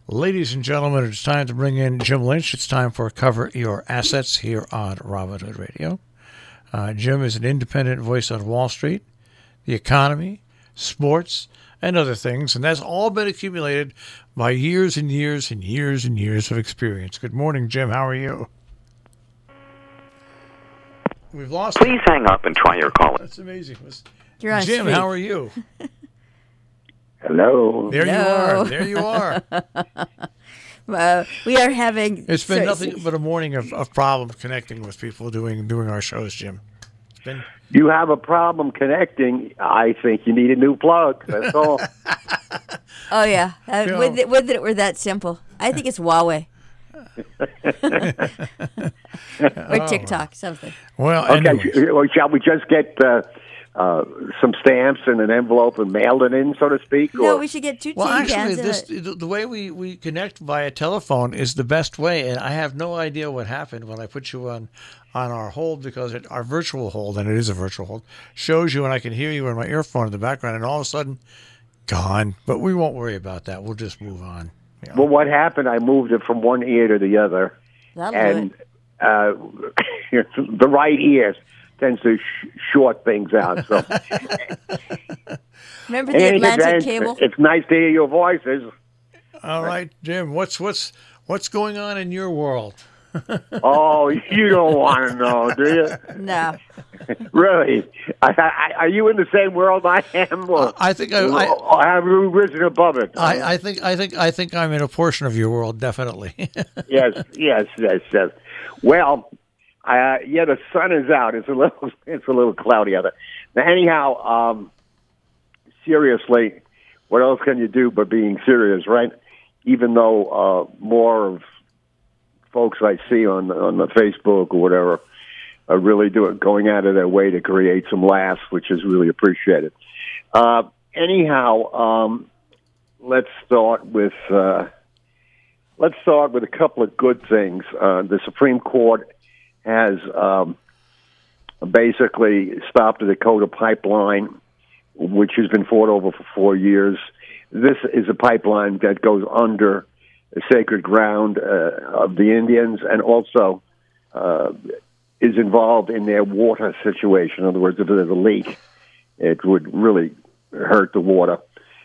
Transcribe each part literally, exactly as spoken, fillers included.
Ladies and gentlemen, it's time to bring in Jim Lynch. It's time for Cover Your Assets here on Robinhood Radio. Uh, Jim is an independent voice on Wall Street, the economy, sports, and other things, and that's all been accumulated by years and years and years and years of experience. Good morning, Jim. How are you? We've lost Please him. hang up and try your call. That's amazing. You're on Jim, street. how are you? Hello. There no. you are. There you are. uh, we are having... It's been sorry, nothing but a morning of, of problems connecting with people doing doing our shows, Jim. It's been... You have a problem connecting. I think you need a new plug. That's all. Oh, yeah. Uh, You know, with, it, with it, we're that simple. I think it's Huawei. Or TikTok, something. Well, Okay, anyways. sh- well, shall we just get uh, uh, some stamps in an envelope and mail it in, so to speak? No, or- we should get two Well, tin actually, cans. in this it. the, the way we, we connect via telephone is the best way, and I have no idea what happened when I put you on on our hold, because it, our virtual hold, and it is a virtual hold, shows you and I can hear you in my earphone in the background, and all of a sudden, gone. But we won't worry about that. We'll just move on. You know. Well, what happened, I moved it from one ear to the other, That'll and do it. uh, the right ear tends to sh- short things out. So, Remember the in any Atlantic event, cable? it's nice to hear your voices. All right, Jim. What's what's what's going on in your world? Oh, you don't want to know, do you? No. Really? I, I, are you in the same world I am? Or, I think I, I, or have you risen above it? I, I think I think I think I'm in a portion of your world, definitely. yes, yes, yes, yes. Well, uh, yeah, the sun is out. It's a little, it's a little cloudy out there. Now, anyhow, um, seriously, what else can you do but being serious, right? Even though uh, more of folks I see on on the Facebook or whatever are really doing going out of their way to create some laughs, which is really appreciated. Uh, anyhow, um, let's start with uh, let's start with a couple of good things. Uh, the Supreme Court has um, basically stopped the Dakota pipeline, which has been fought over for four years. This is a pipeline that goes under the sacred ground uh, of the Indians, and also uh, is involved in their water situation. In other words, if there's a leak, it would really hurt the water.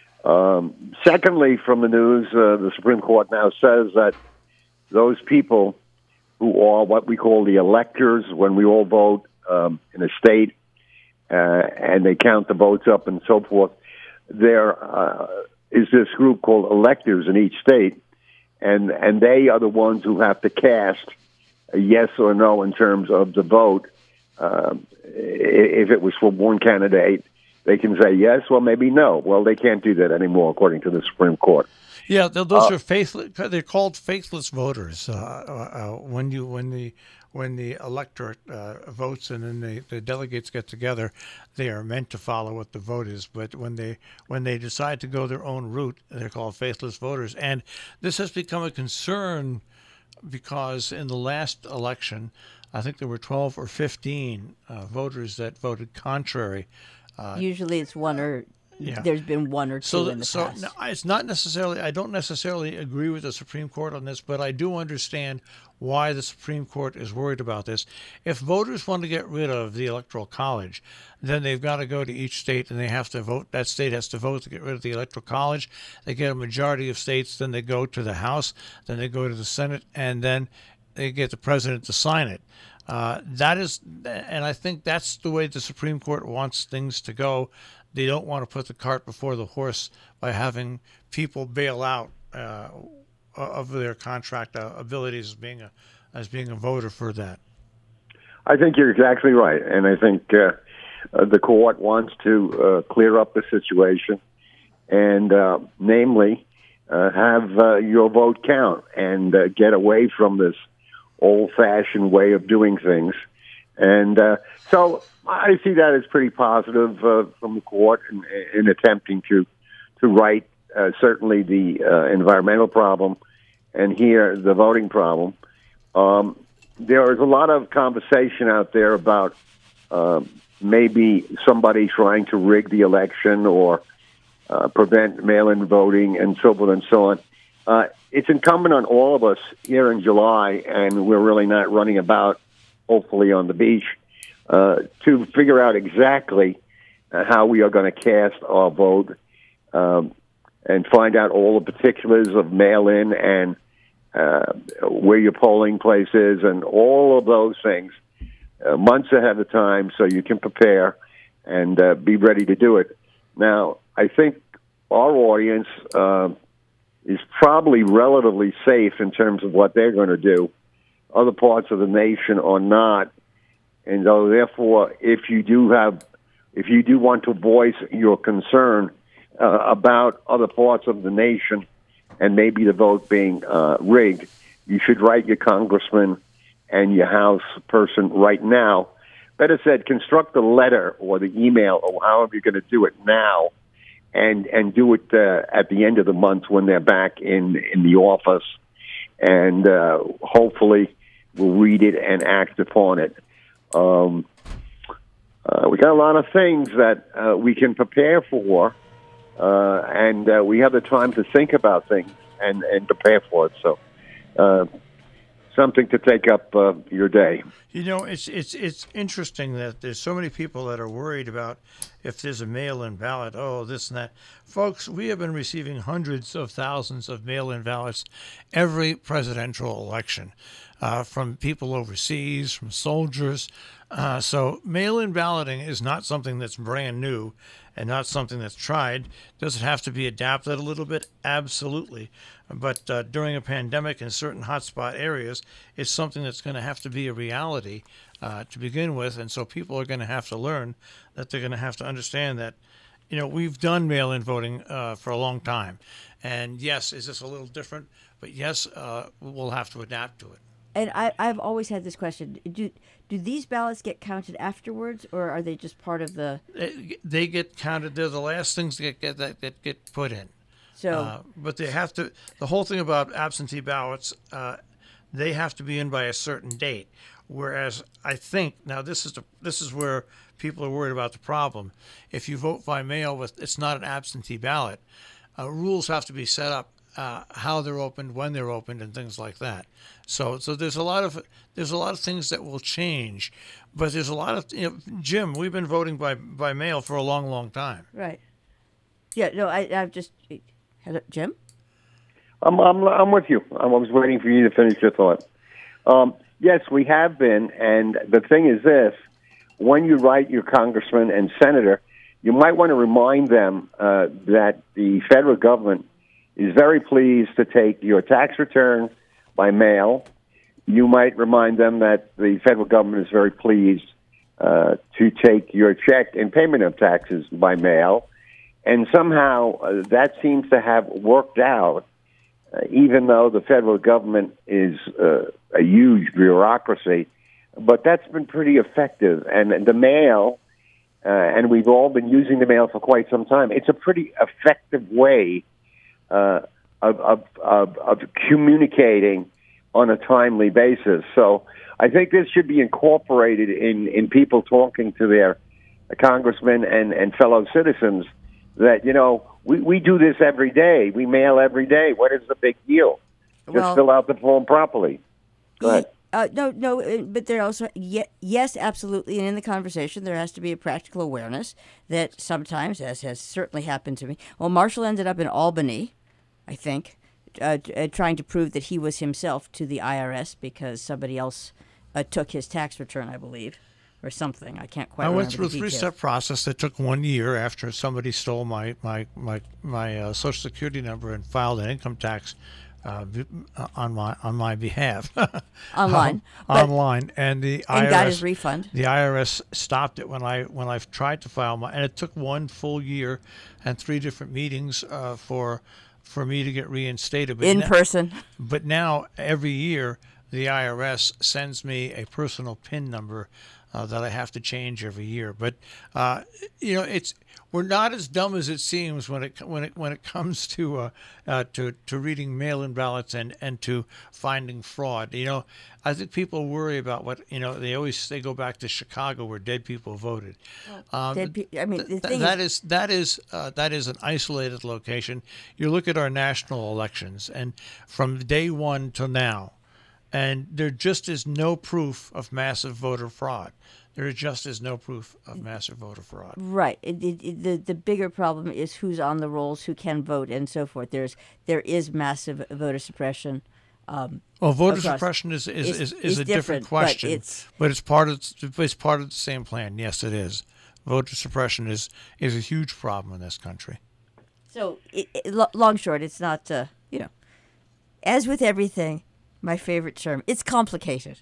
Um, secondly, from the news, uh, the Supreme Court now says that those people who are what we call the electors, when we all vote um, in a state, uh, and they count the votes up and so forth, there uh, is this group called electors in each state, and and they are the ones who have to cast a yes or no in terms of the vote. Um, if it was for one candidate, they can say yes or maybe no. Well, they can't do that anymore, according to the Supreme Court. Yeah, th- those Uh, are faithless. They're called faithless voters. Uh, uh, uh, when you when the when the electorate uh, votes and then the, the delegates get together, they are meant to follow what the vote is. But when they when they decide to go their own route, they're called faithless voters. And this has become a concern because in the last election, I think there were twelve or fifteen uh, voters that voted contrary. Uh, Usually it's one or... Yeah. There's been one or two So, in the so past. no, it's not necessarily. I don't necessarily agree with the Supreme Court on this, but I do understand why the Supreme Court is worried about this. If voters want to get rid of the Electoral College, then they've got to go to each state and they have to vote. That state has to vote to get rid of the Electoral College. They get a majority of states, then they go to the House, then they go to the Senate, and then they get the president to sign it. Uh, that is, and I think that's the way the Supreme Court wants things to go. They don't want to put the cart before the horse by having people bail out uh, of their contract uh, abilities as being a as being a voter for that. I think you're exactly right, and I think uh, uh, the court wants to uh, clear up the situation, and uh, namely uh, have uh, your vote count and uh, get away from this old-fashioned way of doing things. And uh, so I see that as pretty positive uh, from the court in, in attempting to to right uh, certainly the uh, environmental problem, and here the voting problem. Um, there is a lot of conversation out there about uh, maybe somebody trying to rig the election or uh, prevent mail-in voting and so forth and so on. Uh, it's incumbent on all of us here in July, and we're really not running about, hopefully, on the beach, uh, to figure out exactly uh, how we are going to cast our vote um, and find out all the particulars of mail-in and uh, where your polling place is and all of those things uh, months ahead of time so you can prepare and uh, be ready to do it. Now, I think our audience uh, is probably relatively safe in terms of what they're going to do. Other parts of the nation are not. And so, therefore, if you do have, if you do want to voice your concern uh, about other parts of the nation and maybe the vote being uh, rigged, you should write your congressman and your House person right now. Better said, construct the letter or the email or however you're going to do it now, and and do it uh, at the end of the month when they're back in, in the office, and uh, hopefully we'll read it and act upon it. Um, uh, we got a lot of things that uh, we can prepare for, uh, and uh, we have the time to think about things and, and prepare for it. So, uh, something to take up uh, your day. You know, it's it's it's interesting that there's so many people that are worried about if there's a mail-in ballot, oh, this and that. Folks, we have been receiving hundreds of thousands of mail-in ballots every presidential election, uh, from people overseas, from soldiers. Uh, so mail-in balloting is not something that's brand new and not something that's tried. Does it have to be adapted a little bit? Absolutely. But uh, during a pandemic in certain hotspot areas, it's something that's going to have to be a reality uh, to begin with. And so people are going to have to learn that they're going to have to understand that, you know, we've done mail-in voting uh, for a long time. And yes, is this a little different? But yes, uh, we'll have to adapt to it. And I, I've always had this question. Do do these ballots get counted afterwards, or are they just part of the... They, they get counted. They're the last things that get, that, that get put in. So, uh, but they have to. The whole thing about absentee ballots, uh, they have to be in by a certain date. Whereas I think now this is the this is where people are worried about the problem. If you vote by mail with it's not an absentee ballot, uh, rules have to be set up uh, how they're opened, when they're opened, and things like that. So so there's a lot of there's a lot of things that will change, but there's a lot of you know, Jim. We've been voting by by mail for a long, long time. right. Yeah, no, I, I've just... Hello, Jim? I'm, I'm, I'm with you. I was waiting for you to finish your thought. Um, yes, we have been, and the thing is this: when you write your congressman and senator, you might want to remind them uh, that the federal government is very pleased to take your tax return by mail. You might remind them that the federal government is very pleased uh, to take your check and payment of taxes by mail. And somehow uh, that seems to have worked out, uh, even though the federal government is uh, a huge bureaucracy. But that's been pretty effective. And the mail, uh, and we've all been using the mail for quite some time, it's a pretty effective way uh, of, of, of, of communicating on a timely basis. So I think this should be incorporated in, in people talking to their congressmen and, and fellow citizens that, you know, we, we do this every day. We mail every day. What is the big deal? Just Well, fill out the form properly. Go ahead. Uh, no, no, uh, but there also, ye- yes, absolutely. And in the conversation, there has to be a practical awareness that sometimes, as has certainly happened to me, well, Marshall ended up in Albany, I think, uh, t- uh, trying to prove that he was himself to the I R S because somebody else uh, took his tax return, I believe, or something. I can't quite I remember went through a the details. three-step process that took one year after somebody stole my my my my uh, Social Security number and filed an income tax uh, b- uh, on my on my behalf Online. Um, But- online, and the and I R S got his refund. The I R S stopped it when I when I tried to file my, and it took one full year and three different meetings uh, for for me to get reinstated. But In now- person. But now every year the I R S sends me a personal PIN number uh, that I have to change every year. But uh, you know, it's we're not as dumb as it seems when it when it when it comes to uh, uh, to to reading mail-in ballots and and to finding fraud. You know, I think people worry about what you know. They always they go back to Chicago where dead people voted. Um, Dead pe- I mean, the th- thing that is, is that is uh, that is an isolated location. You look at our national elections, and from day one till now, and there just is no proof of massive voter fraud. There just is no proof of massive voter fraud. right. It, it, it, the the bigger problem is who's on the rolls, who can vote, and so forth. There's there is massive voter suppression. Um, Well, voter across- suppression is is, is- is, is, is a different, different, but question, it's- but it's part of it's part of the same plan. Yes, it is. Voter suppression is is a huge problem in this country. So, it, it, lo- long short, it's not, uh, you know, as with everything, my favorite term, it's complicated.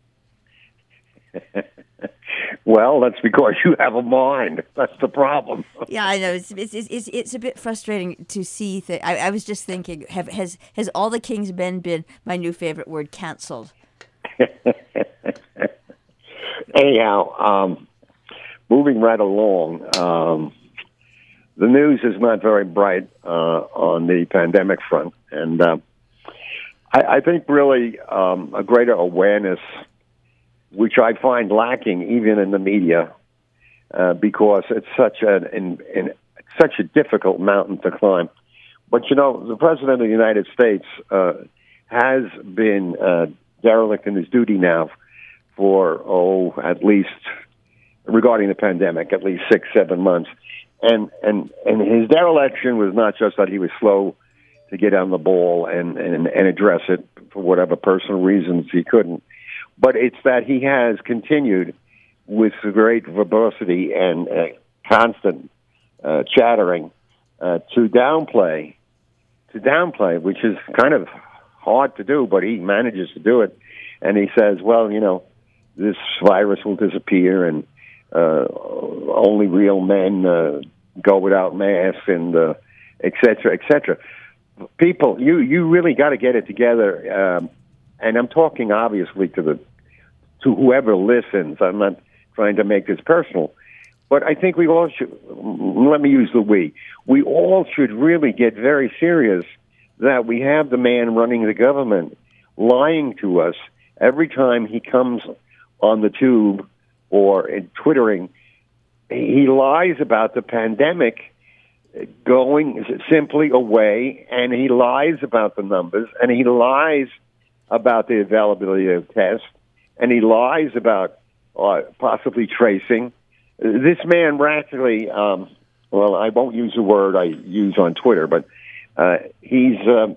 Well, that's because you have a mind. That's the problem. Yeah, I know. It's it's it's, it's, it's a bit frustrating to see. Th- I, I was just thinking, have, has has All the King's Men been my new favorite word, canceled? Anyhow, um, moving right along, um, the news is not very bright uh, on the pandemic front, and uh, I, I think really um, a greater awareness, which I find lacking even in the media, uh, because it's such an, an, an such a difficult mountain to climb. But you know, the President of the United States uh, has been uh, derelict in his duty now for oh, at least regarding the pandemic, at least six, seven months, and and and his dereliction was not just that he was slow to get on the ball and and, and address it for whatever personal reasons he couldn't. But it's that he has continued with great verbosity and uh, constant uh, chattering uh, to downplay, to downplay, which is kind of hard to do, but he manages to do it. And he says, well, you know, this virus will disappear and uh, only real men uh, go without masks and uh, et cetera, et cetera. People, you, you really got to get it together. Um, And I'm talking obviously to the to whoever listens. I'm not trying to make this personal, but I think we all should. Let me use the we. We all should really get very serious that we have the man running the government lying to us every time he comes on the tube or in twittering. He lies about the pandemic going simply away, and he lies about the numbers, and he lies about the availability of tests, and he lies about uh, possibly tracing. This man practically, um, well, I won't use the word I use on Twitter, but uh, he's uh,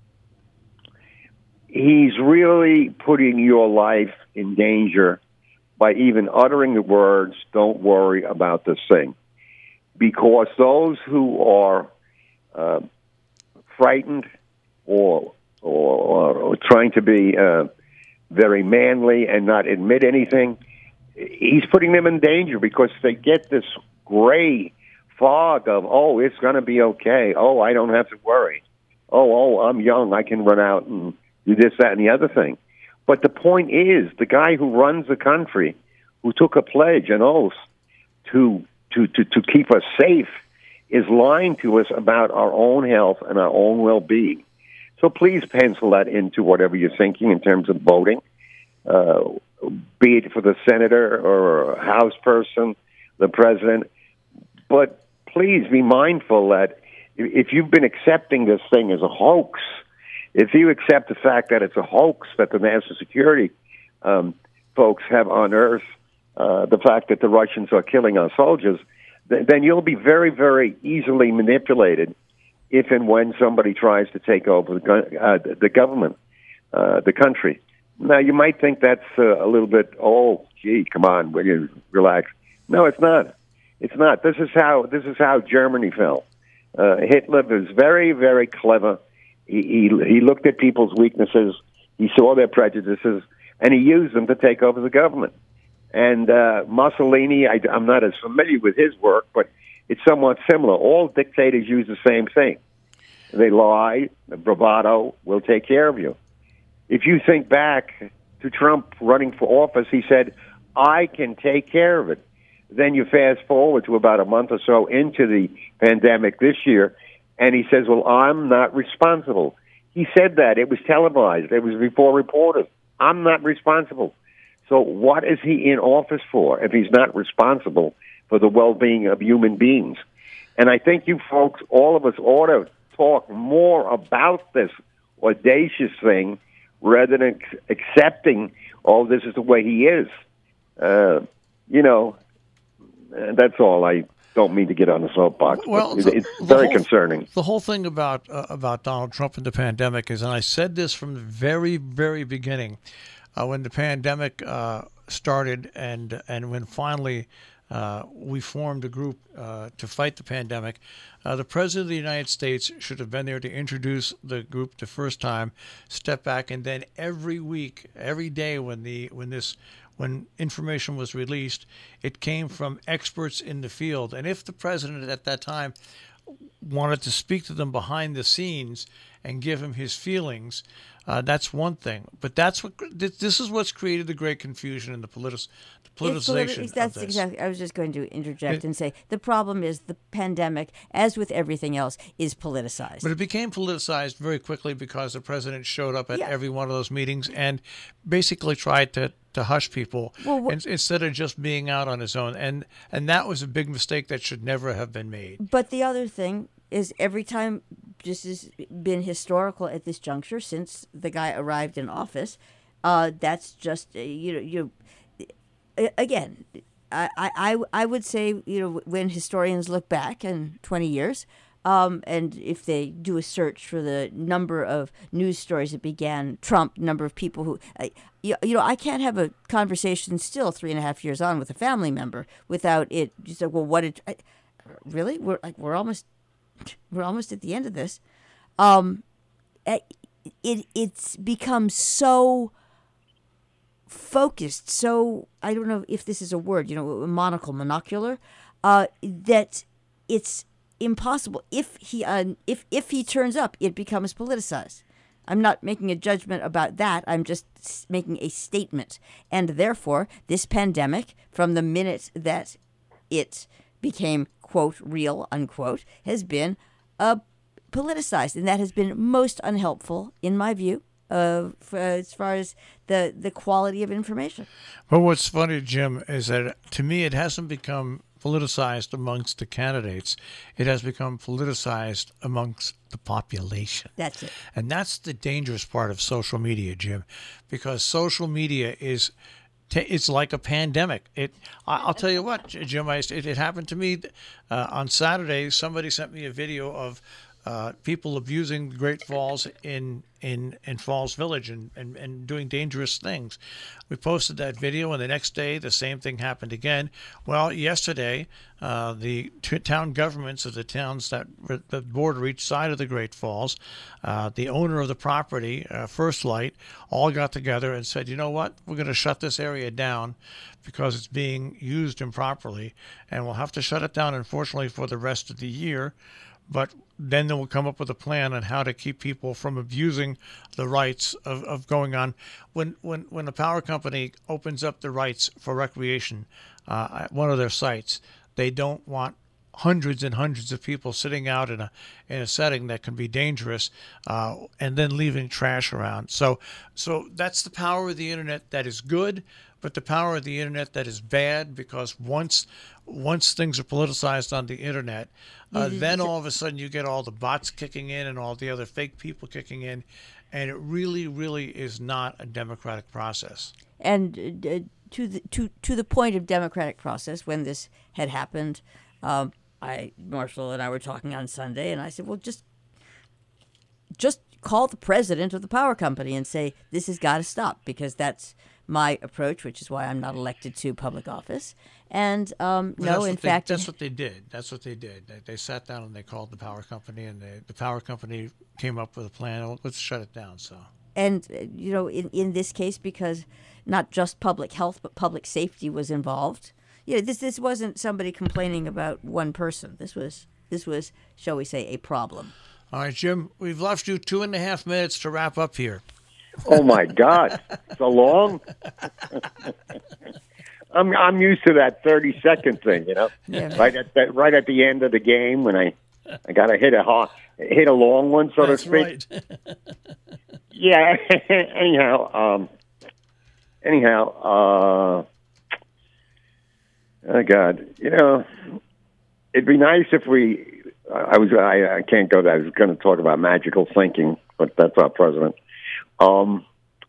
he's really putting your life in danger by even uttering the words, "Don't worry about this thing," because those who are uh, frightened or Or, or trying to be uh, very manly and not admit anything, he's putting them in danger because they get this gray fog of, oh, it's going to be okay. Oh, I don't have to worry. Oh, oh, I'm young. I can run out and do this, that, and the other thing. But the point is, the guy who runs the country, who took a pledge, an oath, to to to, to keep us safe, is lying to us about our own health and our own well-being. So please pencil that into whatever you're thinking in terms of voting, uh, be it for the senator or a House person, the president. But please be mindful that if you've been accepting this thing as a hoax, if you accept the fact that it's a hoax that the national security um, folks have unearthed, uh, the fact that the Russians are killing our soldiers, th- then you'll be very, very easily manipulated if and when somebody tries to take over the, uh, the government, uh, the country. Now, you might think that's uh, a little bit, oh, gee, come on, will you relax? No, it's not. It's not. This is how this is how Germany fell. Uh, Hitler was very, very clever. He, he he looked at people's weaknesses. He saw their prejudices, and he used them to take over the government. And uh, Mussolini, I, I'm not as familiar with his work, but it's somewhat similar. All dictators use the same thing. They lie, the bravado will take care of you. If you think back to Trump running for office, he said, I can take care of it. Then you fast forward to about a month or so into the pandemic this year, and he says, well, I'm not responsible. He said that. It was televised. It was before reported. I'm not responsible. So what is he in office for if he's not responsible for the well-being of human beings? And I think you folks, all of us, ought to talk more about this audacious thing rather than ex- accepting, oh, this is the way he is. Uh, you know, that's all. I don't mean to get on the soapbox. Well, but the, it's very whole, concerning. The whole thing about uh, about Donald Trump and the pandemic is, and I said this from the very, very beginning, uh, when the pandemic uh, started, and and when finally uh, we formed a group uh, to fight the pandemic, uh, the President of the United States should have been there to introduce the group the first time, step back, and then every week, every day when the when this when information was released, it came from experts in the field. And if the president at that time wanted to speak to them behind the scenes and give him his feelings, uh, that's one thing. But that's what this is what's created the great confusion in the, politi- the politicization It's politi- that's of this. exactly. I was just going to interject It- and say the problem is the pandemic, as with everything else, is politicized. But it became politicized very quickly because the president showed up at Yeah. every one of those meetings and basically tried to, to hush people Well, wh- in- instead of just being out on his own. And and that was a big mistake that should never have been made. But the other thing is every time, this has been historical at this juncture since the guy arrived in office. Uh, that's just uh, you know you uh, again. I, I I would say, you know, when historians look back in twenty years, um, and if they do a search for the number of news stories that began Trump, number of people who, uh, you, you know, I can't have a conversation still three and a half years on with a family member without it just like, well, what did, I, really? We're like, we're almost, we're almost at the end of this. Um, it, it it's become so focused, so I don't know if this is a word, you know, monocle, monocular, uh, that it's impossible. If he uh, if if he turns up, it becomes politicized. I'm not making a judgment about that. I'm just s- making a statement, and therefore, this pandemic, from the minute that it became quote real unquote, has been uh, politicized, and that has been most unhelpful, in my view. Uh, for, as far as the, the quality of information. But what's funny, Jim, is that to me it hasn't become politicized amongst the candidates. It has become politicized amongst the population. That's it. And that's the dangerous part of social media, Jim, because social media is it's like a pandemic. It. I- I'll tell you what, Jim. I, it, it happened to me uh, on Saturday. Somebody sent me a video of uh, people abusing the Great Falls in in, in Falls Village and, and, and doing dangerous things. We posted that video, and the next day the same thing happened again. Well, yesterday uh, the t- town governments of the towns that, that border each side of the Great Falls, uh, the owner of the property, uh, First Light, all got together and said, you know what, we're going to shut this area down because it's being used improperly, and we'll have to shut it down, unfortunately, for the rest of the year. But then they will come up with a plan on how to keep people from abusing the rights of, of going on. When when when a power company opens up the rights for recreation uh, at one of their sites, they don't want hundreds and hundreds of people sitting out in a in a setting that can be dangerous, uh, and then leaving trash around. So so that's the power of the internet that is good, but the power of the internet that is bad, because once once things are politicized on the internet, uh, then all of a sudden you get all the bots kicking in and all the other fake people kicking in, and it really, really is not a democratic process. And uh, to the to to the point of democratic process, when this had happened, um, I Marshall and I were talking on Sunday, and I said, well, just just call the president of the power company and say this has got to stop, because that's my approach, which is why I'm not elected to public office. And um, Well, no, that's in what they- fact, that's what they did. That's what they did. They, they sat down and they called the power company, and they, the power company came up with a plan. "Oh, let's shut it down." So and uh, you know, in in this case, because not just public health but public safety was involved. You know, this this wasn't somebody complaining about one person. This was this was, shall we say, a problem. all right, Jim, we've left you two and a half minutes to wrap up here. Oh, my God. So long? I'm I'm used to that thirty second thing, you know, Yeah. right at the, right at the end of the game when I I got to hit a hot, hit a long one, so That's to speak. right. Yeah. anyhow, um, anyhow, uh, oh God, you know, it'd be nice if we. I was I, I can't go there. I was going to talk about magical thinking, but that's our president. Um,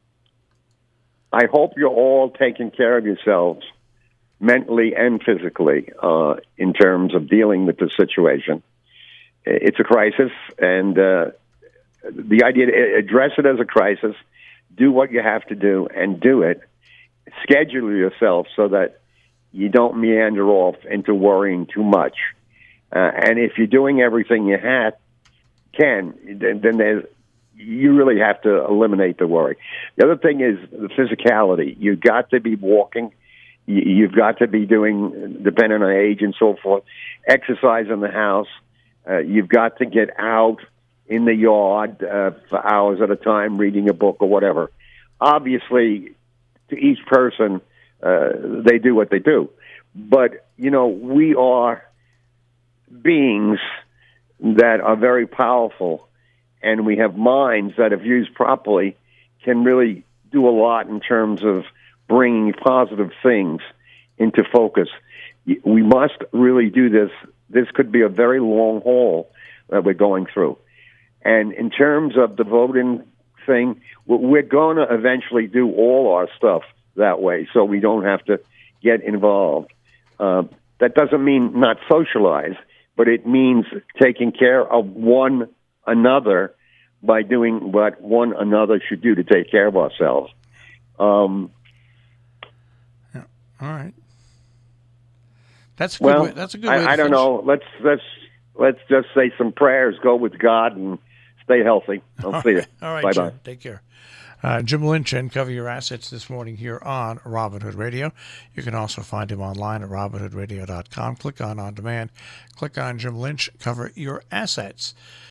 I hope you're all taking care of yourselves mentally and physically uh, in terms of dealing with the situation. It's a crisis, and uh, the idea to address it as a crisis, do what you have to do, and do it. Schedule yourself so that you don't meander off into worrying too much. Uh, and if you're doing everything you have, can, then, then there's, you really have to eliminate the worry. The other thing is the physicality. You've got to be walking. You- You've got to be doing, depending on age and so forth, exercise in the house. Uh, you've got to get out in the yard uh, for hours at a time, reading a book or whatever. Obviously, to each person, uh, they do what they do. But, you know, we are beings that are very powerful, and we have minds that, if used properly, can really do a lot in terms of bringing positive things into focus. We must really do this. This could be a very long haul that we're going through. And in terms of the voting thing, we're going to eventually do all our stuff that way, so we don't have to get involved. Uh, that doesn't mean not socialize, but it means taking care of one another by doing what one another should do to take care of ourselves. Um, Yeah. All right. That's a good well, way. That's a good way. to I, I don't finish. know. Let's let's let's just say some prayers. Go with God and stay healthy. I'll All see right. you. All right, Bye Jim. bye. Take care. Uh, Jim Lynch and Cover Your Assets this morning here on Robin Hood Radio. You can also find him online at robin hood radio dot com. Click on On Demand. Click on Jim Lynch, Cover Your Assets.